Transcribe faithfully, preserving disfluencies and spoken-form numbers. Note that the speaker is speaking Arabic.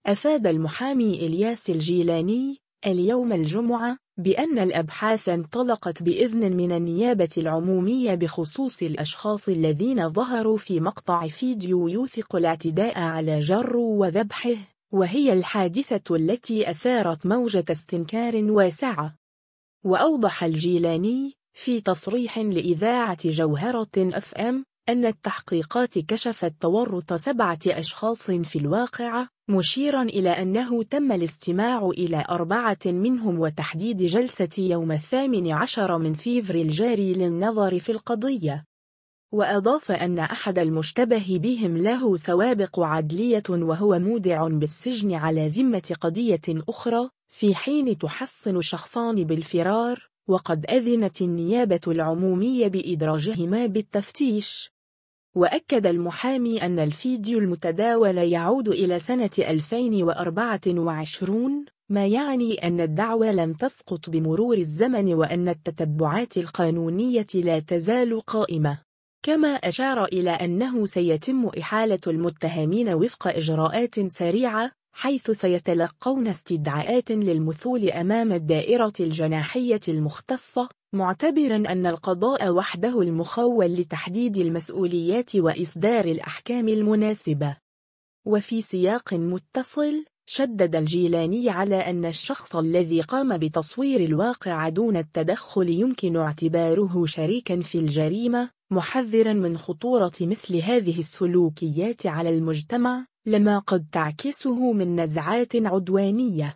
أفاد المحامي إلياس الجيلاني اليوم الجمعة بأن الأبحاث انطلقت بإذن من النيابة العمومية بخصوص الأشخاص الذين ظهروا في مقطع فيديو يوثق الاعتداء على جرو وذبحه، وهي الحادثة التي أثارت موجة استنكار واسعة. وأوضح الجيلاني في تصريح لإذاعة جوهرة أف أم أن التحقيقات كشفت تورط سبعة أشخاص في الواقعة، مشيرا إلى أنه تم الاستماع إلى أربعة منهم وتحديد جلسة يوم الثامن عشر من فيفر الجاري للنظر في القضية. وأضاف أن أحد المشتبه بهم له سوابق عدلية وهو مودع بالسجن على ذمة قضية أخرى، في حين تحصن شخصان بالفرار، وقد أذنت النيابة العمومية بإدراجهما بالتفتيش. وأكد المحامي أن الفيديو المتداول يعود إلى سنة ألفين وأربعة وعشرين، ما يعني أن الدعوى لم تسقط بمرور الزمن وأن التتبعات القانونية لا تزال قائمة. كما أشار إلى أنه سيتم إحالة المتهمين وفق إجراءات سريعة، حيث سيتلقون استدعاءات للمثول أمام الدائرة الجناحية المختصة، معتبرا أن القضاء وحده المخول لتحديد المسؤوليات وإصدار الأحكام المناسبة. وفي سياق متصل، شدد الجيلاني على أن الشخص الذي قام بتصوير الواقع دون التدخل يمكن اعتباره شريكا في الجريمة، محذرا من خطورة مثل هذه السلوكيات على المجتمع، لما قد تعكسه من نزعات عدوانية.